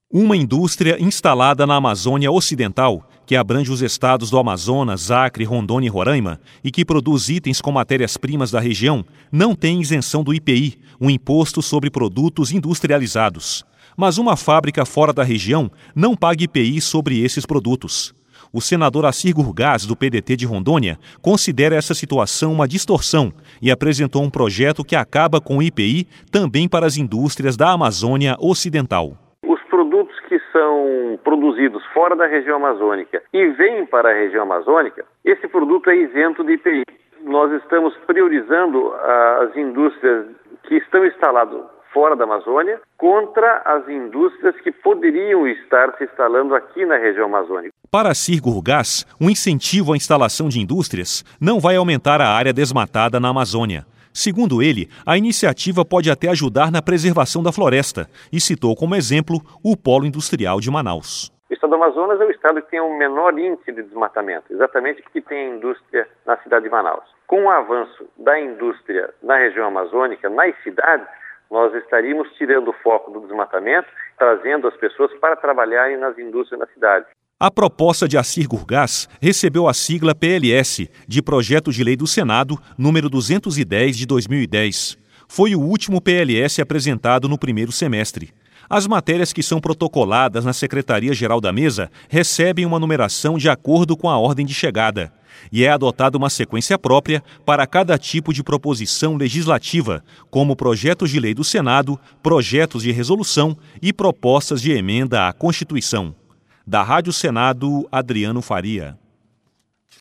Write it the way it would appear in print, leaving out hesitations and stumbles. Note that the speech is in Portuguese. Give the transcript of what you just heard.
Uma indústria instalada na Amazônia Ocidental, que abrange os estados do Amazonas, Acre, Rondônia e Roraima, e que produz itens com matérias-primas da região, não tem isenção do IPI, um imposto sobre produtos industrializados. Mas uma fábrica fora da região não paga IPI sobre esses produtos. O senador Assir Gurgás, do PDT de Rondônia, considera essa situação uma distorção e apresentou um projeto que acaba com o IPI também para as indústrias da Amazônia Ocidental. Os produtos que são produzidos fora da região amazônica e vêm para a região amazônica, esse produto é isento de IPI. Nós estamos priorizando as indústrias que estão instaladas fora da Amazônia contra as indústrias que poderiam estar se instalando aqui na região amazônica. Para Assir Gurgás, um incentivo à instalação de indústrias não vai aumentar a área desmatada na Amazônia. Segundo ele, a iniciativa pode até ajudar na preservação da floresta e citou como exemplo o Polo Industrial de Manaus. O estado do Amazonas é o estado que tem o menor índice de desmatamento, exatamente porque tem a indústria na cidade de Manaus. Com o avanço da indústria na região amazônica, nas cidades, nós estaríamos tirando o foco do desmatamento, trazendo as pessoas para trabalharem nas indústrias na cidade. A proposta de Assir Gurgás recebeu a sigla PLS, de Projeto de Lei do Senado, número 210 de 2010. Foi o último PLS apresentado no primeiro semestre. As matérias que são protocoladas na Secretaria-Geral da Mesa recebem uma numeração de acordo com a ordem de chegada. E é adotada uma sequência própria para cada tipo de proposição legislativa, como projetos de lei do Senado, projetos de resolução e propostas de emenda à Constituição. Da Rádio Senado, Adriano Faria.